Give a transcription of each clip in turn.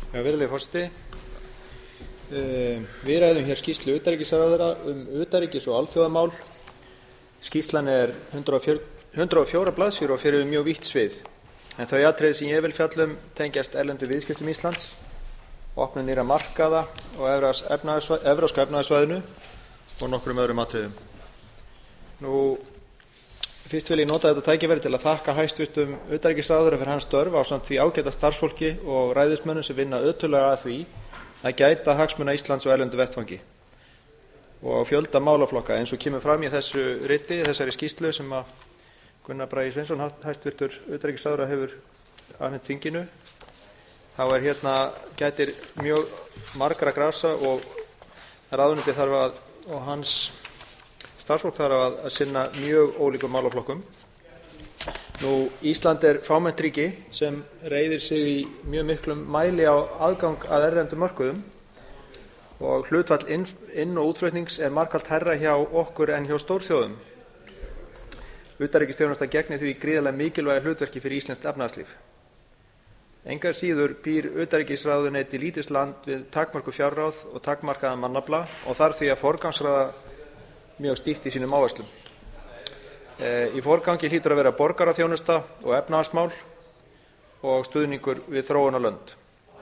Virðulegi forseti. Við ræðum hér skýrslu utanríkisráðherra utanríkis- og alþjóðamál. Skýrslan er 104 blaðsíður og fer yfir mjög vítt svið. En þau atriði sem ég vil fjalla tengjast erlendu viðskiptum Íslands, opnun nýrra markaða og evrópska efnahagssvæðinu og nokkrum öðrum atriðum. Fyrst vil ég nota þetta tækifæri til að þakka hæstvirtum utanríkisráðherra fyrir hans störf ásamt því ágæta starfsfólki og ræðismönnum sem vinna ötullega að því að gæta hagsmuna Íslands á erlendu vettvangi og fjölda málaflokka eins og kemur fram í þessari skýrslu sem að Gunnar Bragi Sveinsson hæstvirtur utanríkisráðherra hefur afhent þinginu. Þá gætir mjög margra grasa og ráðuneytið þarf og hans starfsfólk þarf að sinna mjög ólíkum málaflokkum. Ísland er fámennt ríki sem reiðir sig í mjög miklum mæli á aðgang að erlendum mörkuðum og hlutfall inn- og útflutnings er margfalt hærra hjá okkur en hjá stórþjóðum. Utanríkisþjónusta gegnir því gríðarlega mikilvægu hlutverki fyrir íslenskt efnahagslíf. Engu að síður býr utanríkisráðuneyti lítils land við takmörkuð fjárráð og takmarkaðan mannafla og þarf því að forgangsraða mjög stíft í sínum áherslum. Í forgangi hlýtur að vera borgaraþjónusta og efnahagsmál og stuðningur við þróunarlönd.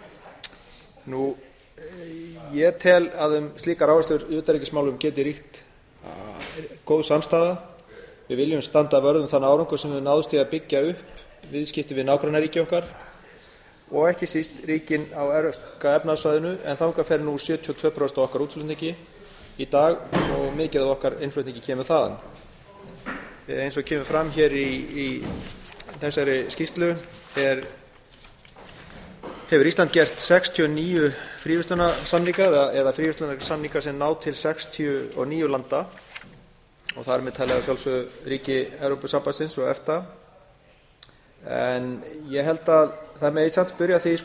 Ég tel að slíkar áherslur í utanríkismálum geti ríkt góð samstaða. Við viljum standa vörð þann árangur sem við náðust í að byggja upp viðskipti við nágrannaríki okkar og ekki síst ríkin á evrópska efnahagssvæðinu, en þangað fer nú 72% af okkar útflutningi í dag og mikið af okkar innflutningi kemur þaðan. Eins og kemur fram hér í þessari skýrslu hefur Ísland gert 69 fríverslunarsamninga eða fríverslunarsamninga sem ná til 69 landa og þar með talið að sjálfsögðu ríki Evrópusambandsins og EFTA. En ég held að það megi samt spyrja því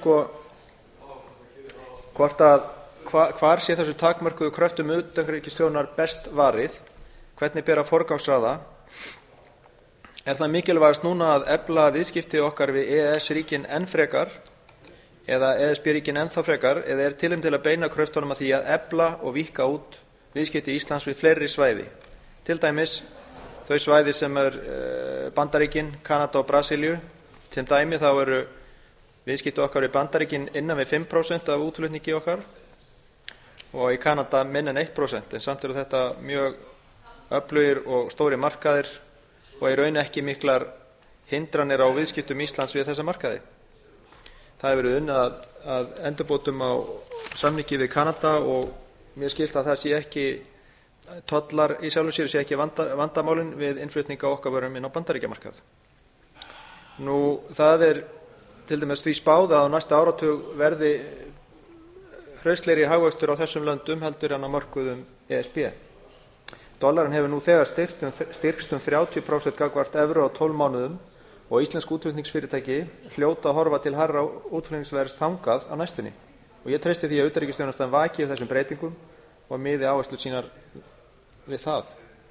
hvar sé þessu takmörkuðu kröftum utanríkisþjónustunnar best varið, hvernig ber að forgangsraða. Er það mikilvægast núna að efla viðskipti okkar við EES-ríkin enn frekar eða ESB-ríkin enn þá frekar, eða er tilefni til að beina kröftunum að því að efla og víkka út viðskipti Íslands við fleiri svæði, til dæmis þau svæði sem Bandaríkin, Kanada og Brasilíu. Sem dæmi þá eru viðskipti okkar við Bandaríkin innan við 5% af útflutningi okkar og í Kanada minna en 1%, en samt eru þetta mjög öflugir og stóri markaðir og í raun ekki miklar hindranir á viðskiptum Íslands við þessa markaði. Það hefur verið unnið að endurbótum á samningi við Kanada og mér skilst að það sé ekki tollar í sjálfu sér, sé ekki vandamálin við innflutning á okkar vörum inn á Bandaríkjamarkað. Það er til dæmis því spáð að á næsta áratug verði hraustlegri hagvöxtur á þessum löndum heldur en á mörkuðum ESB. Dollarinn hefur nú þegar styrkst 30% gagnvart evru á 12 mánuðum og íslensk útflutningsfyrirtæki hljóta að horfa til hærra útflutningsverðs þangað á næstunni. Og ég treysti því að utanríkisþjónustan vaki við þessum breytingum og miði áherslur sínar við það.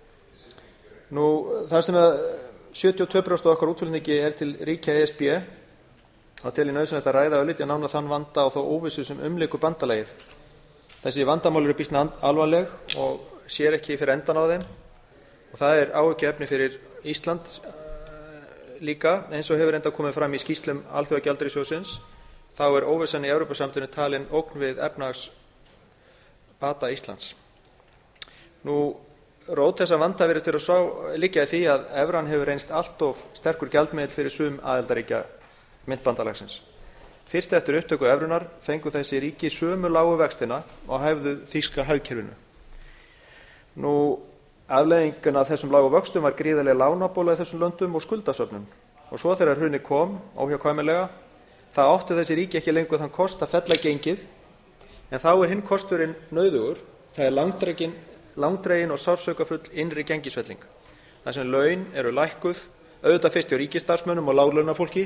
Þar sem 72% af okkar útflutningi er til ríkja ESB, þá tel ég nauðsynlegt að ræða örlítið nánar þann vanda og þá óvissu sem umlykur bandalagið. Þessi vandamál eru býsna alvarleg og sér ekki fyrir endan á þeim og það er áhyggjuefni fyrir Ísland líka, eins og hefur enda komið fram í skýrslum Alþjóðagjaldeyrissjóðsins. Þá er óvissan í Evrópusambandinu talin ógn við efnahagsbata Íslands. Rót þessa vanda virðist vera liggja í því að evran hefur reynst allt of sterkur gjaldmiðill fyrir sum aðildarríkja myntbandalagsins. Fyrst eftir upptöku evrunar fengu þessi ríki sömu lágu vextina og hæfðu þýska hagkerfinu. Afleiðingin af þessum lágu vöxtum var gríðarleg lánabóla í þessum löndum og skuldasöfnun. Og svo þegar hrunið kom, óhjákvæmilega, þá áttu þessi ríki ekki lengur þann kost að fella gengið, en þá er hinn kosturinn nauðugur, það er langdregin og sársaukafull innri gengisfelling. Það sem laun eru lækkuð, auðvitað fyrst hjá ríkisstarfsmönnum og láglaunafólki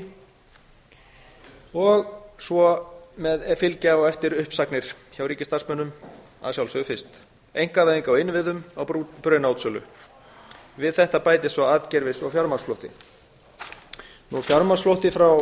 og svo með fylgja og eftir uppsagnir hjá ríkisstarfsmönnum að sjálfsögðu fyrst. Einkavæðing á innviðum á braunaútsölu. Við þetta bætist svo atgervis og fjármagnsflótti. Fjármagnsflótti frá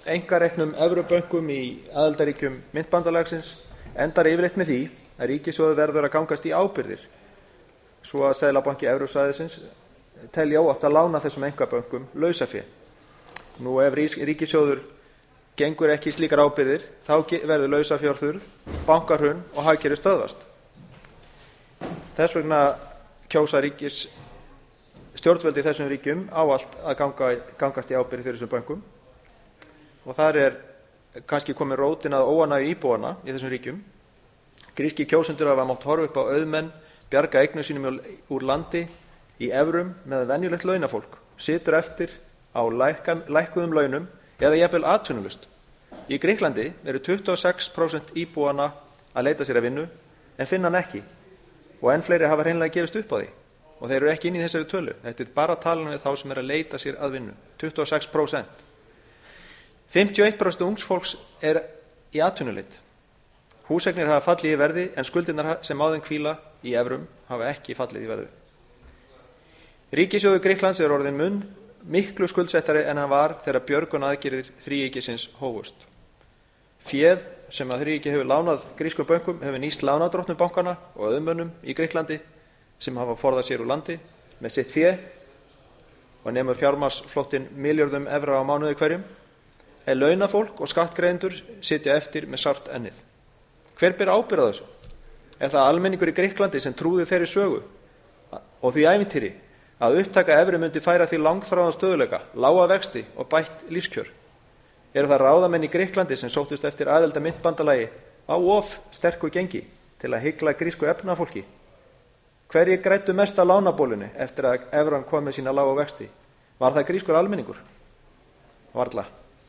einkareknum evrubönkum í aðildarríkjum myntbandalagsins endar yfirleitt með því að ríkissjóður verður að gangast í ábyrgðir svo að Seðlabanki Evrusvæðisins telji óhætt að lána þessum einkabönkum lausafé. Nú ef ríkissjóður gengur ekki í slíkar ábyrgðir þá verður lausafjárþurrð, bankahrun og hagkerfið stöðvast. Þess vegna kjósa stjórnvöld í þessum ríkjum ávallt að gangast í ábyrgð fyrir þessum bönkum og þar kannski komin rótin að óánægju íbúanna í þessum ríkjum. Grískir kjósendur hafa mátt horfa upp á auðmenn bjarga eignum sínum úr landi í evrum með venjulegt launafólk situr eftir á lækkuðum launum eða jafnvel atvinnulaust. Í Grikklandi eru 26% íbúanna að leita sér að vinnu en finna hann ekki og enn fleiri hafa hreinlega gefist upp á því og þeir eru ekki inni í þessari tölu. Þetta bara talan við þá sem að leita sér að vinnu, 26%. 51% ungs fólks í atvinnuleit. Húseignir hafa fallið í verði en skuldirnar sem á þeim hvíla í evrum hafa ekki fallið í verði. Ríkissjóður Grikklands orðinn miklu skuldsettari en hann var þegar björgunaraðgerðir þríeykisins hófust. Féð sem að þríeyki hefur lánað grískum bönkum hefur nýst lánardrottnum bankana og auðmönnum í Grikklandi sem hafa forðað sér úr landi með sitt fé og nemur fjármagnsflóttinn milljörðum evra á mánuði hverjum. Launafólk og skattgreiðendur sitja eftir með sárt ennið. Hver ber ábyrgð á þessu? Það almenningur í Grikklandi sem trúði þeirri sögu og því ævintýri að upptaka evru myndi færa því langþráðan stöðugleika, lága vexti og bætt lífskjör? Eru það ráðamenn í Grikklandi sem sóttust eftir aðild að myntbandalagi á of sterku gengi til að hygla grísku efnafólki? Hverjir græddu mest á lánabólunni eftir að evran kom með sína lága vexti? Var það grískur almenningur? Varla.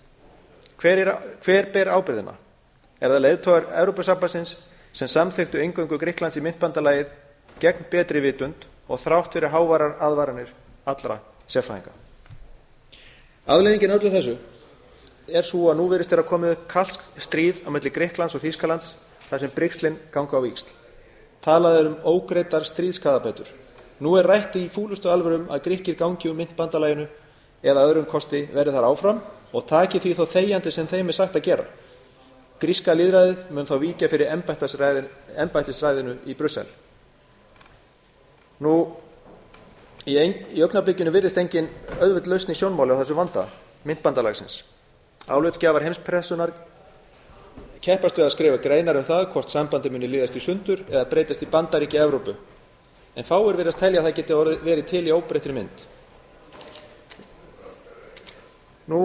Hver ber ábyrgðina? Það leiðtogar Evrópusambandsins sem samþykktu inngöngu Grikklands í myntbandalagið gegn betri vitund og þrátt fyrir háværar aðvaranir allra sérfræðinga? Afleiðingin öllu þessu sú að nú virðist vera komið upp kalt stríð á milli Grikklands og Þýskalands þar sem brigslin ganga á víxl. Talað um ógreiddar stríðskaðabætur. Nú rætt í fúlustu alvörum að Grikkir gangi úr myntbandalaginu eða öðrum kosti verði þar áfram og taki því þó þegjandi sem þeim sagt að gera. Gríska lýðræðið mun þá víkja fyrir embættisræðinu í Brussel. Nú, í augnablikinu virðist engin auðveld lausn í sjónmáli á þessu vanda myntbandalagsins. Álitsgjafar heimspressunnar keppast við að skrifa greinar það hvort sambandið muni líðast í sundur eða breytast í bandaríki Evrópu. En fáir virðast telja að það geti verið til í óbreyttri mynd. Nú,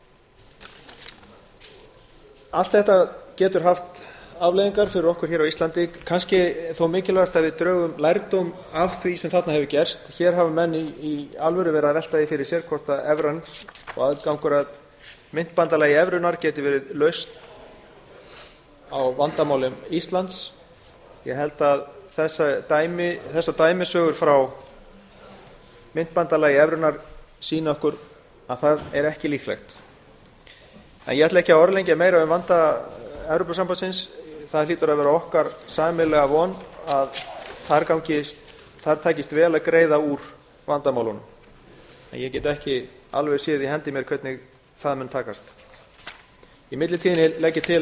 allt þetta getur haft afleiðingar fyrir okkur hér á Íslandi, kannski þó mikilvægast að við drögum lærdóm af því sem þarna hefur gerst. Hér hafa menn í alvöru verið að velta því fyrir sér hvort að evran og aðgangur að myntbandalagi evrunar geti verið lausn á vandamálum Íslands. Ég held að þessar dæmisögur frá myntbandalagi evrunar sýna okkur að það ekki líklegt. En ég ætla ekki að orðlengja meira vanda Evrópusambandsins. Það hlýtur að vera okkar sameiginlega von að þar takist vel að greiða úr vandamálunum. En ég get ekki alveg séð í hendi mér hvernig það mun takast. Í millitíðinni legg ég til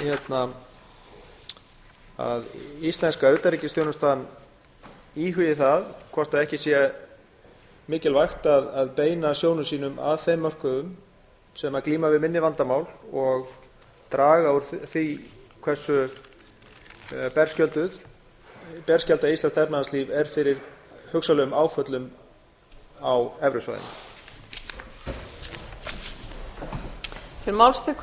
að íslenska utanríkisþjónustan íhugi það hvort það ekki sé mikilvægt að beina sjónum sínum að þeim mörkuðum sem að glíma við minni vandamál og draga úr því hversu berskjaldað íslenskt efnahagslíf fyrir hugsanlegum áföllum á evrusvæðinu.